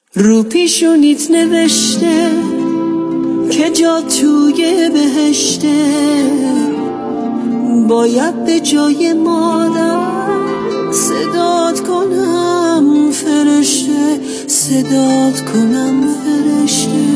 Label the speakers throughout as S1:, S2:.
S1: رو پیشونیت نوشته که جا توی بهشته، باید به جای مادر صدات کنم فرشته، صدات کنم فرشته.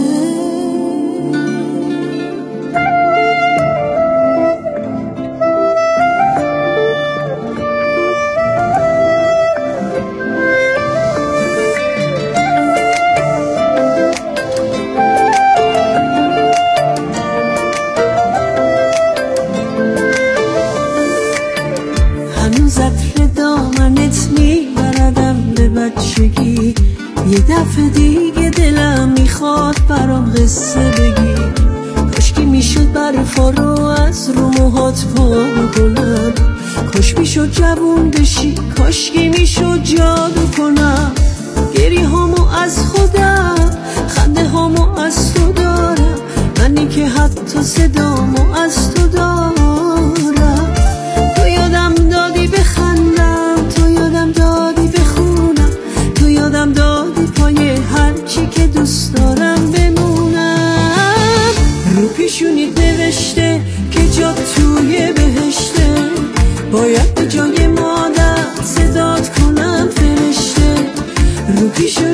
S1: هنوز عطر دامنت میبردم به بچگی، یه دفعه دیگه دلم میخواد برام قصه بگی. کاشکی میشد برفا رو از رو موهات پا کنم، کاش میشد جوون بشی، کاشکی میشد جادو کنم. گریه هامو از خودم، خنده هامو از تو دارم، منی که حتی صدامو از تو دارم. تو یادم دادی بخندم، تو یادم دادی بخونم، تو یادم دادی پای هر چی که دوست دارم بمونم. رو پیشونیت نوشته که جا توی بهشته، باید به جای مادر صدات کنم فرشته. رو پیشونیت